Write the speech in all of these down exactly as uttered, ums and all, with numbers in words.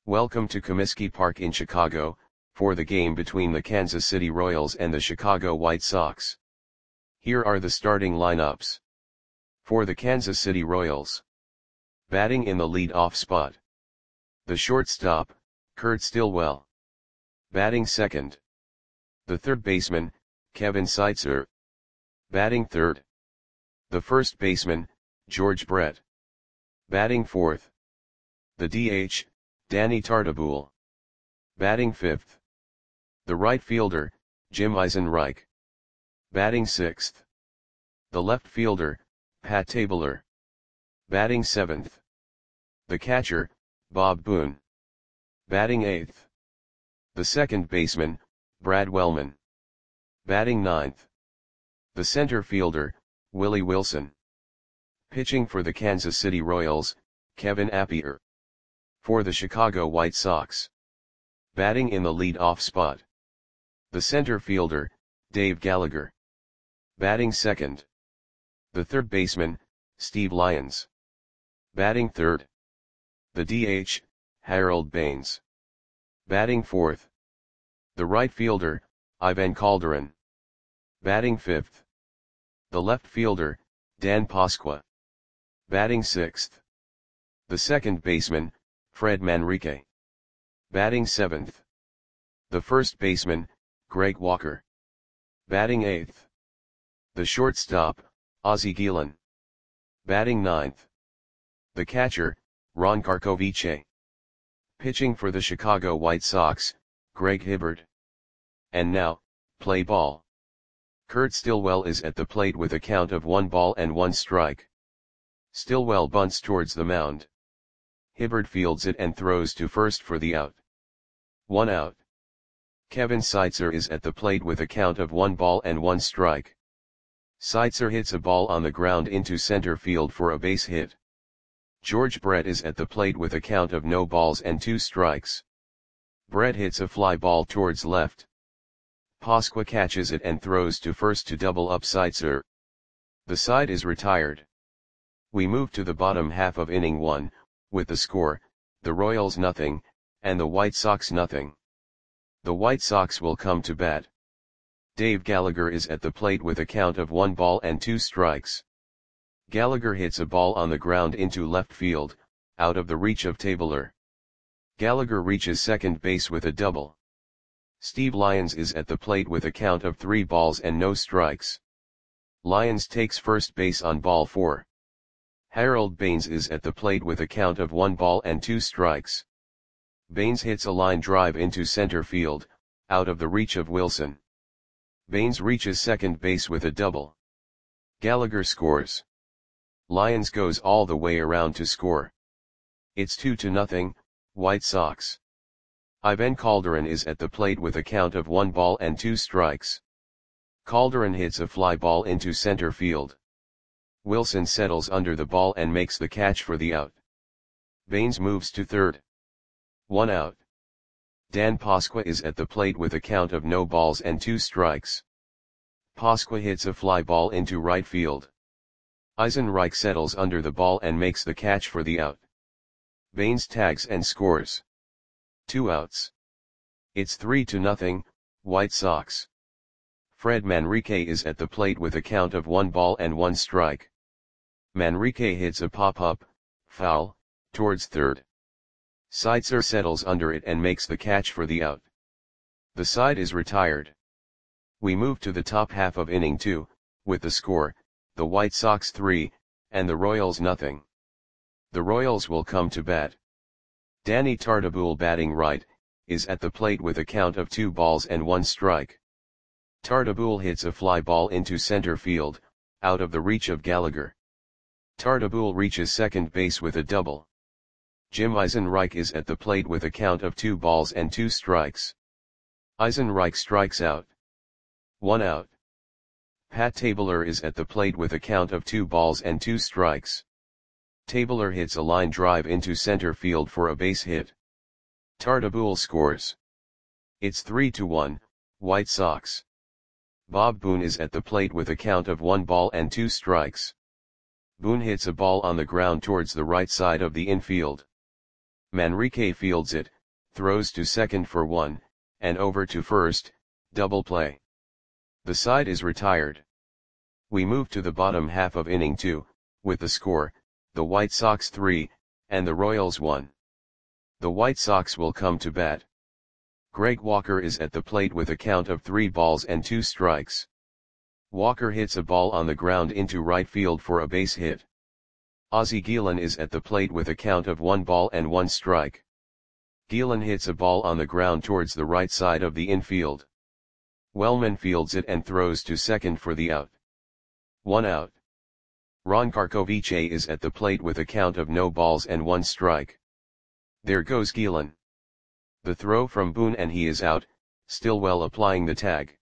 Welcome to Comiskey Park in Chicago, for the game between the Kansas City Royals and the Chicago White Sox. Here are the starting lineups. For the Kansas City Royals. Batting in the lead-off spot. The shortstop, Kurt Stillwell. Batting second. The third baseman, Kevin Seitzer. Batting third. The first baseman, George Brett. Batting fourth. The D H, Danny Tartabull. Batting fifth. The right fielder, Jim Eisenreich. Batting sixth. The left fielder, Pat Tabler. Batting seventh. The catcher, Bob Boone. Batting eighth. The second baseman, Brad Wellman. Batting ninth. The center fielder, Willie Wilson. Pitching for the Kansas City Royals, Kevin Appier. For the Chicago White Sox. Batting in the lead-off spot. The center fielder, Dave Gallagher. Batting second. The third baseman, Steve Lyons. Batting third. The D H, Harold Baines. Batting fourth. The right fielder, Ivan Calderon. Batting fifth. The left fielder, Dan Pasqua. Batting sixth. The second baseman, Fred Manrique. Batting seventh. The first baseman, Greg Walker. Batting eighth. The shortstop, Ozzie Guillen. Batting ninth. The catcher, Ron Karkovice. Pitching for the Chicago White Sox, Greg Hibbert. And now, play ball. Kurt Stillwell is at the plate with a count of one ball and one strike. Stillwell bunts towards the mound. Hibbert fields it and throws to first for the out. One out. Kevin Seitzer is at the plate with a count of one ball and one strike. Seitzer hits a ball on the ground into center field for a base hit. George Brett is at the plate with a count of no balls and two strikes. Brett hits a fly ball towards left. Pasqua catches it and throws to first to double up Seitzer. The side is retired. We move to the bottom half of inning one, with the score, the Royals nothing, and the White Sox nothing. The White Sox will come to bat. Dave Gallagher is at the plate with a count of one ball and two strikes. Gallagher hits a ball on the ground into left field, out of the reach of Tabler. Gallagher reaches second base with a double. Steve Lyons is at the plate with a count of three balls and no strikes. Lyons takes first base on ball four. Harold Baines is at the plate with a count of one ball and two strikes. Baines hits a line drive into center field, out of the reach of Wilson. Baines reaches second base with a double. Gallagher scores. Lyons goes all the way around to score. It's two to nothing, White Sox. Ivan Calderon is at the plate with a count of one ball and two strikes. Calderon hits a fly ball into center field. Wilson settles under the ball and makes the catch for the out. Baines moves to third. One out. Dan Pasqua is at the plate with a count of no balls and two strikes. Pasqua hits a fly ball into right field. Eisenreich settles under the ball and makes the catch for the out. Baines tags and scores. Two outs. It's three to nothing, White Sox. Fred Manrique is at the plate with a count of one ball and one strike. Manrique hits a pop-up, foul, towards third. Seitzer settles under it and makes the catch for the out. The side is retired. We move to the top half of inning two, with the score, the White Sox three, and the Royals nothing. The Royals will come to bat. Danny Tartabull, batting right, is at the plate with a count of two balls and one strike. Tartabull hits a fly ball into center field, out of the reach of Gallagher. Tartabull reaches second base with a double. Jim Eisenreich is at the plate with a count of two balls and two strikes. Eisenreich strikes out. One out. Pat Tabler is at the plate with a count of two balls and two strikes. Tabler hits a line drive into center field for a base hit. Tartabull scores. It's three to one, White Sox. Bob Boone is at the plate with a count of one ball and two strikes. Boone hits a ball on the ground towards the right side of the infield. Manrique fields it, throws to second for one, and over to first, double play. The side is retired. We move to the bottom half of inning two, with the score, the White Sox three, and the Royals one. The White Sox will come to bat. Greg Walker is at the plate with a count of three balls and two strikes. Walker hits a ball on the ground into right field for a base hit. Ozzie Guillen is at the plate with a count of one ball and one strike. Guillen hits a ball on the ground towards the right side of the infield. Wellman fields it and throws to second for the out. One out. Ron Karkovice is at the plate with a count of no balls and one strike. There goes Guillen. The throw from Boone and he is out, Stillwell applying the tag.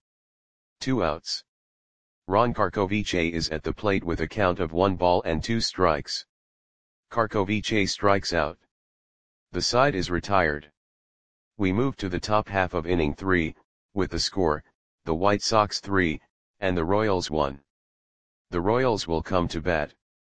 Two outs. Ron Karkovice is at the plate with a count of one ball and two strikes. Karkovice strikes out. The side is retired. We move to the top half of inning three, with the score, the White Sox three, and the Royals one. The Royals will come to bat.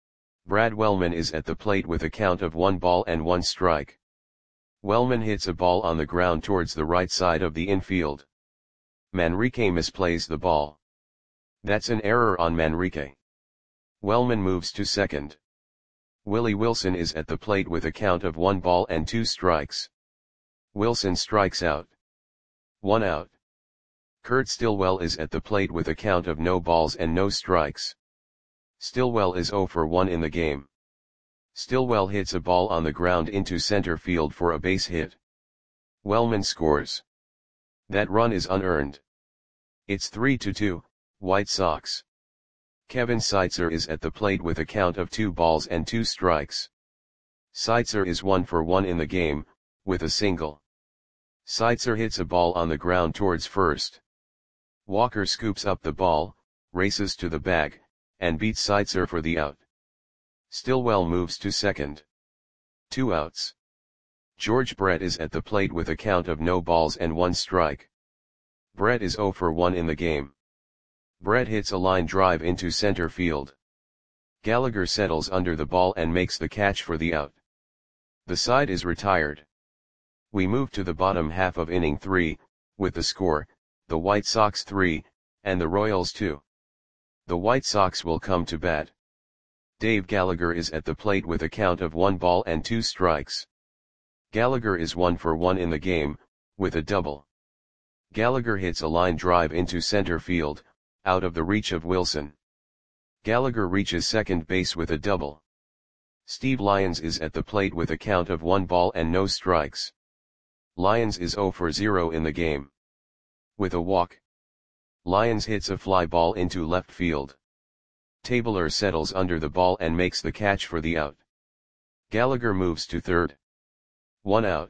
Brad Wellman is at the plate with a count of one ball and one strike. Wellman hits a ball on the ground towards the right side of the infield. Manrique misplays the ball. That's an error on Manrique. Wellman moves to second. Willie Wilson is at the plate with a count of one ball and two strikes. Wilson strikes out. One out. Kurt Stillwell is at the plate with a count of no balls and no strikes. Stillwell is zero for one in the game. Stillwell hits a ball on the ground into center field for a base hit. Wellman scores. That run is unearned. It's three to two, White Sox. Kevin Seitzer is at the plate with a count of two balls and two strikes. Seitzer is one for one in the game, with a single. Seitzer hits a ball on the ground towards first. Walker scoops up the ball, races to the bag, and beats Seitzer for the out. Stillwell moves to second. Two outs. George Brett is at the plate with a count of no balls and one strike. Brett is zero for one in the game. Brett hits a line drive into center field. Gallagher settles under the ball and makes the catch for the out. The side is retired. We move to the bottom half of inning three, with the score, the White Sox three, and the Royals two. The White Sox will come to bat. Dave Gallagher is at the plate with a count of one ball and two strikes. Gallagher is one for one in the game, with a double. Gallagher hits a line drive into center field, out of the reach of Wilson. Gallagher reaches second base with a double. Steve Lyons is at the plate with a count of one ball and no strikes. Lyons is zero for zero in the game. With a walk. Lyons hits a fly ball into left field. Tabler settles under the ball and makes the catch for the out. Gallagher moves to third. One out.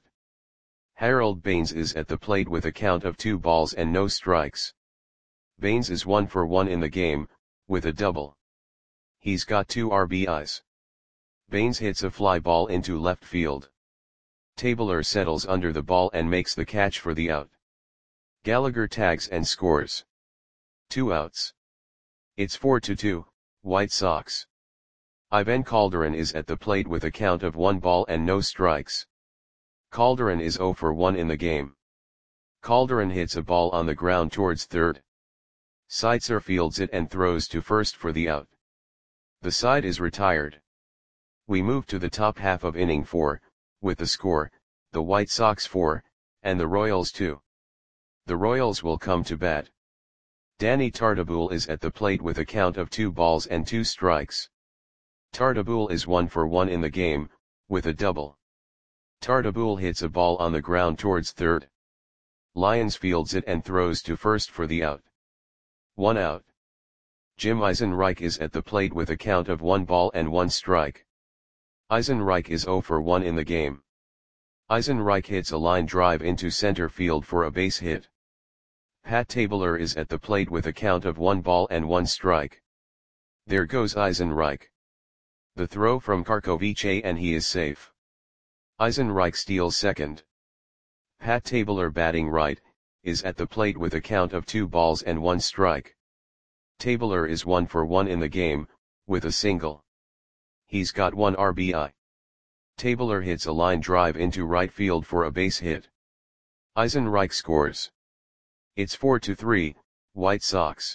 Harold Baines is at the plate with a count of two balls and no strikes. Baines is one for one in the game, with a double. He's got two R B Is. Baines hits a fly ball into left field. Tabler settles under the ball and makes the catch for the out. Gallagher tags and scores. Two outs. It's four to two, White Sox. Ivan Calderon is at the plate with a count of one ball and no strikes. Calderon is zero for one in the game. Calderon hits a ball on the ground towards third. Seitzer fields it and throws to first for the out. The side is retired. We move to the top half of inning four, with the score, the White Sox four, and the Royals two. The Royals will come to bat. Danny Tartabull is at the plate with a count of two balls and two strikes. Tartabull is one for one in the game, with a double. Tartabull hits a ball on the ground towards third. Lyons fields it and throws to first for the out. One out. Jim Eisenreich is at the plate with a count of one ball and one strike. Eisenreich is zero for one in the game. Eisenreich hits a line drive into center field for a base hit. Pat Tabler is at the plate with a count of one ball and one strike. There goes Eisenreich. The throw from Karkovice and he is safe. Eisenreich steals second. Pat Tabler, batting right, is at the plate with a count of two balls and one strike. Tabler is one for one in the game, with a single. He's got one R B I. Tabler hits a line drive into right field for a base hit. Eisenreich scores. It's four to three, White Sox.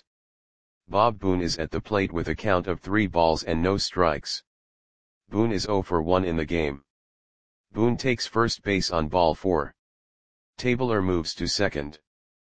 Bob Boone is at the plate with a count of three balls and no strikes. Boone is zero for one in the game. Boone takes first base on ball four. Tabler moves to second.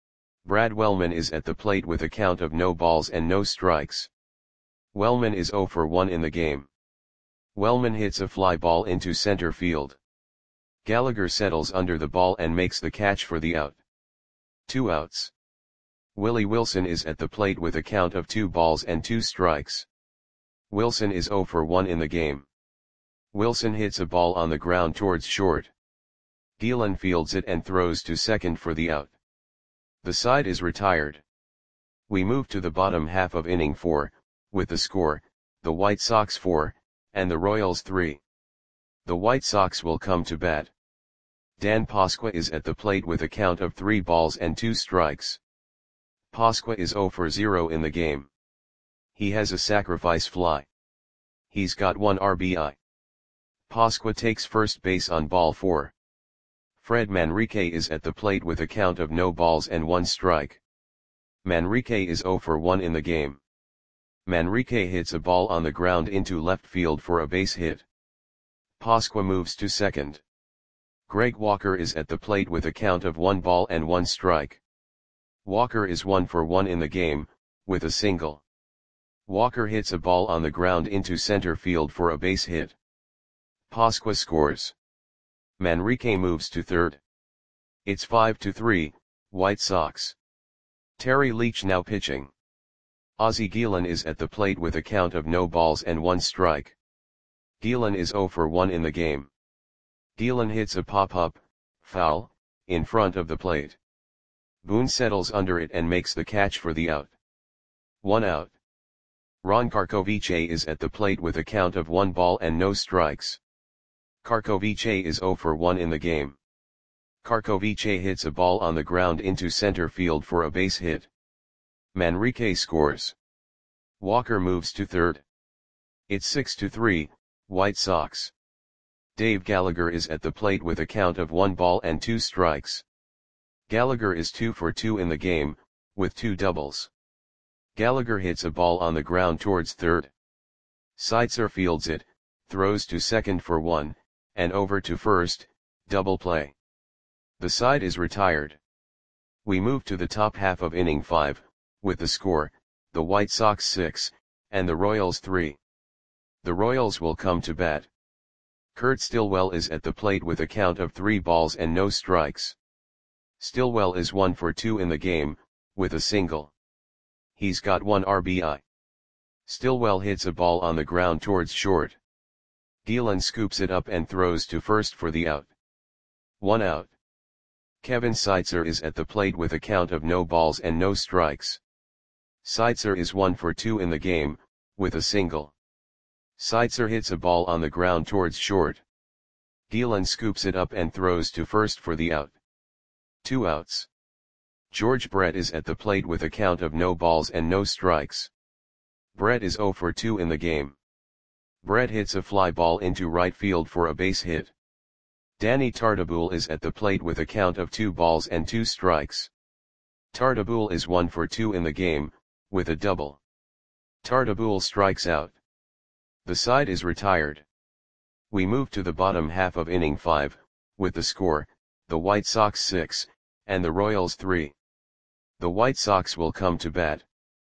Brad Wellman is at the plate with a count of no balls and no strikes. Wellman is zero for one in the game. Wellman hits a fly ball into center field. Gallagher settles under the ball and makes the catch for the out. Two outs. Willie Wilson is at the plate with a count of two balls and two strikes. Wilson is zero for one in the game. Wilson hits a ball on the ground towards short. Gielan fields it and throws to second for the out. The side is retired. We move to the bottom half of inning four, with the score, the White Sox four, and the Royals three. The White Sox will come to bat. Dan Pasqua is at the plate with a count of three balls and two strikes. Pasqua is zero for zero in the game. He has a sacrifice fly. He's got one R B I. Pasqua takes first base on ball four. Fred Manrique is at the plate with a count of no balls and one strike. Manrique is zero for one in the game. Manrique hits a ball on the ground into left field for a base hit. Pasqua moves to second. Greg Walker is at the plate with a count of one ball and one strike. Walker is one for one in the game, with a single. Walker hits a ball on the ground into center field for a base hit. Pasqua scores. Manrique moves to third. It's five to three, White Sox. Terry Leach now pitching. Ozzie Gielan is at the plate with a count of no balls and one strike. Gielan is zero for one in the game. Gielan hits a pop-up, foul, in front of the plate. Boone settles under it and makes the catch for the out. One out. Ron Karkovice is at the plate with a count of one ball and no strikes. Karkovice is zero for one in the game. Karkovice hits a ball on the ground into center field for a base hit. Manrique scores. Walker moves to third. It's six to three, White Sox. Dave Gallagher is at the plate with a count of one ball and two strikes. Gallagher is two for two in the game, with two doubles. Gallagher hits a ball on the ground towards third. Seitzer fields it, throws to second for one, and over to first, double play. The side is retired. We move to the top half of inning five, with the score, the White Sox six, and the Royals three. The Royals will come to bat. Kurt Stillwell is at the plate with a count of three balls and no strikes. Stillwell is one for two in the game, with a single. He's got one R B I. Stillwell hits a ball on the ground towards short. Gielan scoops it up and throws to first for the out. One out. Kevin Seitzer is at the plate with a count of no balls and no strikes. Seitzer is one for two in the game, with a single. Seitzer hits a ball on the ground towards short. Gielan scoops it up and throws to first for the out. Two outs. George Brett is at the plate with a count of no balls and no strikes. Brett is zero for two in the game. Brett hits a fly ball into right field for a base hit. Danny Tartabull is at the plate with a count of two balls and two strikes. Tartabull is one for two in the game, with a double. Tartabull strikes out. The side is retired. We move to the bottom half of inning five, with the score, the White Sox six, and the Royals three. The White Sox will come to bat.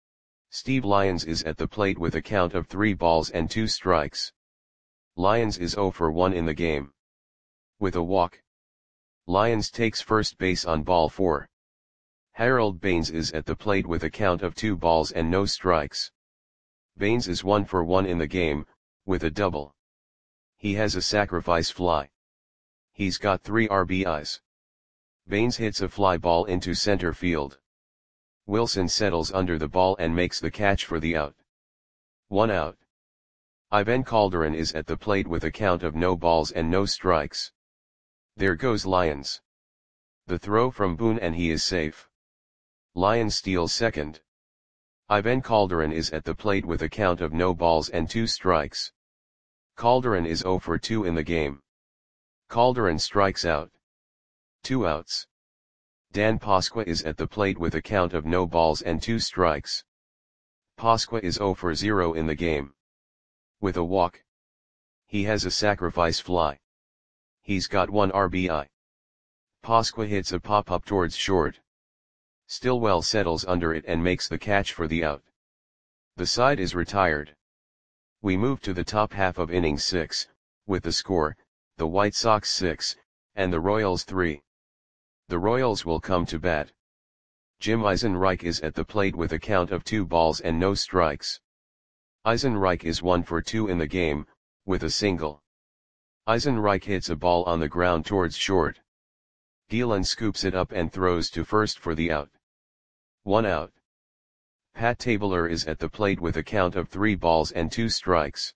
Steve Lyons is at the plate with a count of three balls and two strikes. Lyons is zero for one in the game. With a walk. Lyons takes first base on ball four. Harold Baines is at the plate with a count of two balls and no strikes. Baines is one for one in the game, with a double. He has a sacrifice fly. He's got three R B Is. Baines hits a fly ball into center field. Wilson settles under the ball and makes the catch for the out. One out. Ivan Calderon is at the plate with a count of no balls and no strikes. There goes Lyons. The throw from Boone and he is safe. Lyons steals second. Ivan Calderon is at the plate with a count of no balls and two strikes. Calderon is zero for two in the game. Calderon strikes out. Two outs. Dan Pasqua is at the plate with a count of no balls and two strikes. Pasqua is zero for zero in the game. With a walk. He has a sacrifice fly. He's got one R B I. Pasqua hits a pop-up towards short. Stillwell settles under it and makes the catch for the out. The side is retired. We move to the top half of inning six, with the score, the White Sox six, and the Royals three. The Royals will come to bat. Jim Eisenreich is at the plate with a count of two balls and no strikes. Eisenreich is one for two in the game, with a single. Eisenreich hits a ball on the ground towards short. Gielan scoops it up and throws to first for the out. One out. Pat Tabler is at the plate with a count of three balls and two strikes.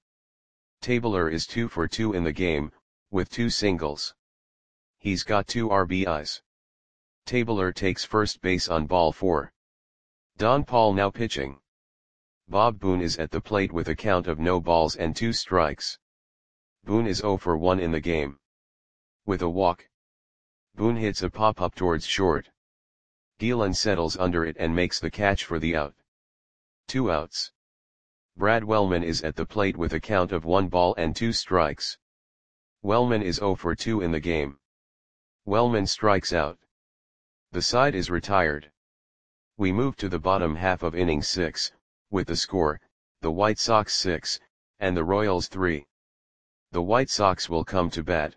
Tabler is two for two in the game, with two singles. He's got two R B Is. Tabler takes first base on ball four. Don Paul now pitching. Bob Boone is at the plate with a count of no balls and two strikes. Boone is zero for one in the game. With a walk. Boone hits a pop-up towards short. Gielan settles under it and makes the catch for the out. Two outs. Brad Wellman is at the plate with a count of one ball and two strikes. Wellman is zero for two in the game. Wellman strikes out. The side is retired. We move to the bottom half of inning six, with the score, the White Sox six, and the Royals three. The White Sox will come to bat.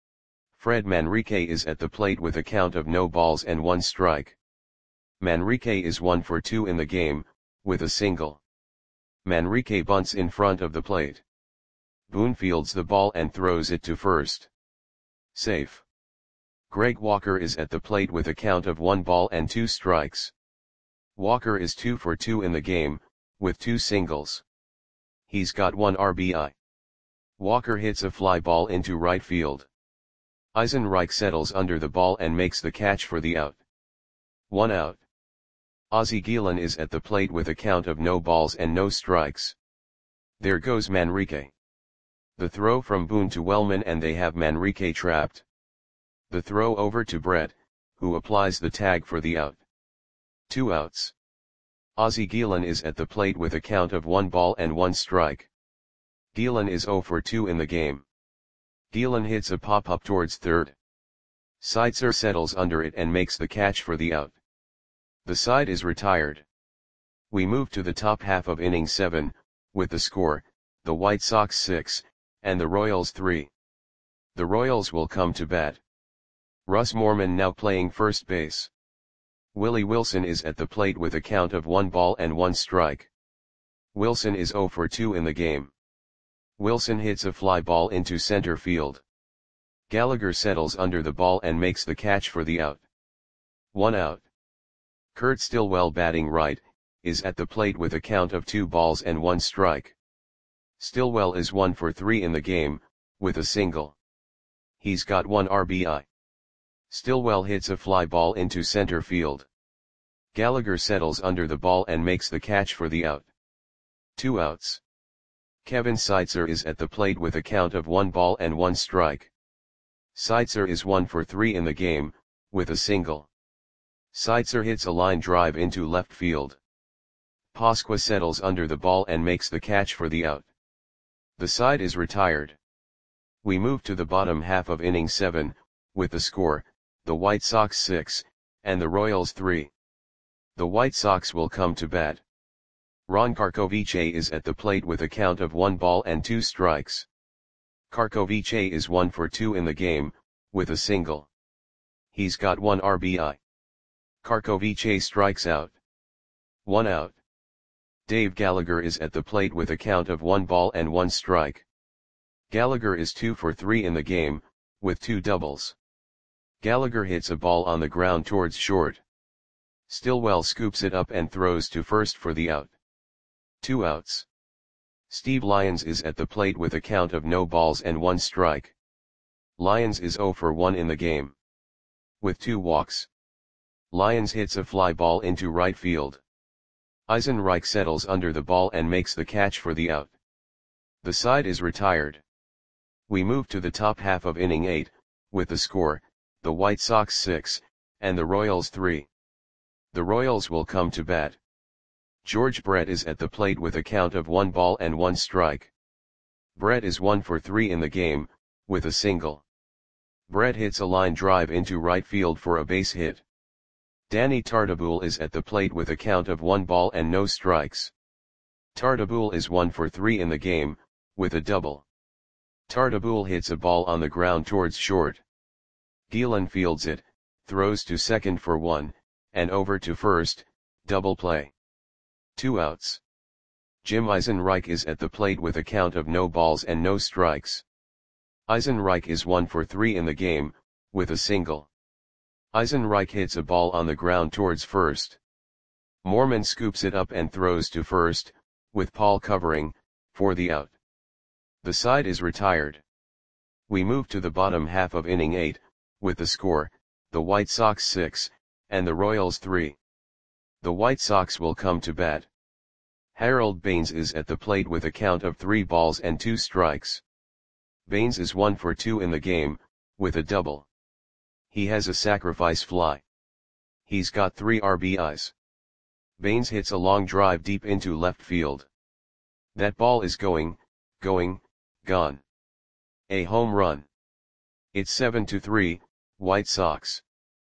Fred Manrique is at the plate with a count of no balls and one strike. Manrique is one for two in the game, with a single. Manrique bunts in front of the plate. Boone fields the ball and throws it to first. Safe. Greg Walker is at the plate with a count of one ball and two strikes. Walker is two for two in the game, with two singles. He's got one R B I. Walker hits a fly ball into right field. Eisenreich settles under the ball and makes the catch for the out. One out. Ozzie Gielan is at the plate with a count of no balls and no strikes. There goes Manrique. The throw from Boone to Wellman and they have Manrique trapped. The throw over to Brett, who applies the tag for the out. Two outs. Ozzie Gielan is at the plate with a count of one ball and one strike. Gielan is zero for two in the game. Gielan hits a pop-up towards third. Seitzer settles under it and makes the catch for the out. The side is retired. We move to the top half of inning seven, with the score, the White Sox six, and the Royals three. The Royals will come to bat. Russ Moorman now playing first base. Willie Wilson is at the plate with a count of one ball and one strike. Wilson is zero for two in the game. Wilson hits a fly ball into center field. Gallagher settles under the ball and makes the catch for the out. One out. Kurt Stillwell batting right, is at the plate with a count of two balls and one strike. Stillwell is one for three in the game, with a single. He's got one R B I. Stillwell hits a fly ball into center field. Gallagher settles under the ball and makes the catch for the out. Two outs. Kevin Seitzer is at the plate with a count of one ball and one strike. Seitzer is one for three in the game, with a single. Seitzer hits a line drive into left field. Pasqua settles under the ball and makes the catch for the out. The side is retired. We move to the bottom half of inning seven, with the score, the White Sox six, and the Royals three. The White Sox will come to bat. Ron Karkovice is at the plate with a count of one ball and two strikes. Karkovice is one for two in the game, with a single. He's got one R B I. Karkovice strikes out. One out. Dave Gallagher is at the plate with a count of one ball and one strike. Gallagher is two for three in the game, with two doubles. Gallagher hits a ball on the ground towards short. Stillwell scoops it up and throws to first for the out. Two outs. Steve Lyons is at the plate with a count of no balls and one strike. Lyons is zero for one in the game. With two walks. Lyons hits a fly ball into right field. Eisenreich settles under the ball and makes the catch for the out. The side is retired. We move to the top half of inning eight, with the score, the White Sox six, and the Royals three. The Royals will come to bat. George Brett is at the plate with a count of one ball and one strike. Brett is one for three in the game, with a single. Brett hits a line drive into right field for a base hit. Danny Tartabull is at the plate with a count of one ball and no strikes. Tartabull is one for three in the game, with a double. Tartabull hits a ball on the ground towards short. Gielan fields it, throws to second for one, and over to first, double play. Two outs. Jim Eisenreich is at the plate with a count of no balls and no strikes. Eisenreich is one for three in the game, with a single. Eisenreich hits a ball on the ground towards first. Moorman scoops it up and throws to first, with Paul covering, for the out. The side is retired. We move to the bottom half of inning eight, with the score, the White Sox six, and the Royals three. The White Sox will come to bat. Harold Baines is at the plate with a count of three balls and two strikes. Baines is one for two in the game, with a double. He has a sacrifice fly. He's got three R B Is. Baines hits a long drive deep into left field. That ball is going, going, gone. A home run. It's seven to three, White Sox.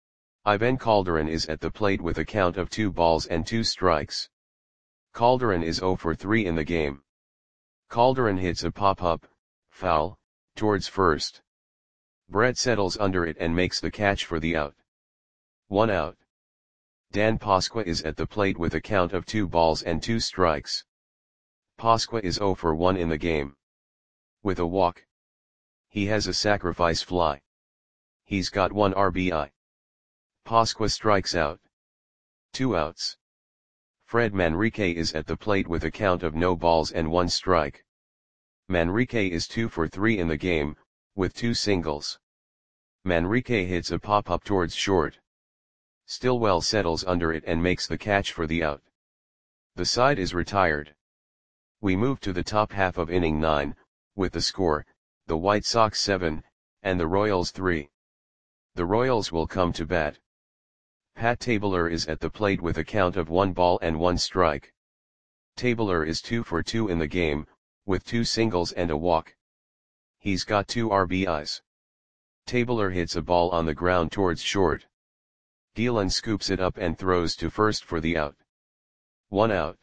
Ivan Calderon is at the plate with a count of two balls and two strikes. Calderon is zero for three in the game. Calderon hits a pop-up, foul, towards first. Brett settles under it and makes the catch for the out. One out. Dan Pasqua is at the plate with a count of two balls and two strikes. Pasqua is zero for one in the game. With a walk. He has a sacrifice fly. He's got one R B I. Pasqua strikes out. Two outs. Fred Manrique is at the plate with a count of no balls and one strike. Manrique is two for three in the game, with two singles. Manrique hits a pop-up towards short. Stillwell settles under it and makes the catch for the out. The side is retired. We move to the top half of inning nine, with the score, the White Sox seven, and the Royals three. The Royals will come to bat. Pat Tabler is at the plate with a count of one ball and one strike. Tabler is two for two in the game, with two singles and a walk. He's got two R B Is. Tabler hits a ball on the ground towards short. Gielan scoops it up and throws to first for the out. One out.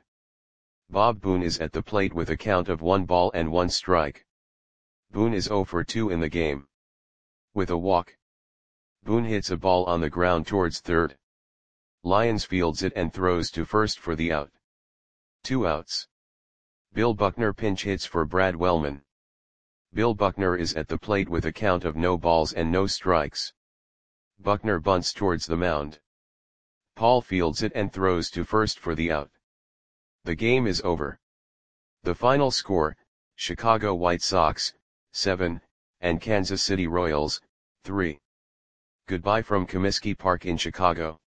Bob Boone is at the plate with a count of one ball and one strike. Boone is zero for two in the game. With a walk. Boone hits a ball on the ground towards third. Lyons fields it and throws to first for the out. Two outs. Bill Buckner pinch hits for Brad Wellman. Bill Buckner is at the plate with a count of no balls and no strikes. Buckner bunts towards the mound. Paul fields it and throws to first for the out. The game is over. The final score, Chicago White Sox, seven, and Kansas City Royals, three. Goodbye from Comiskey Park in Chicago.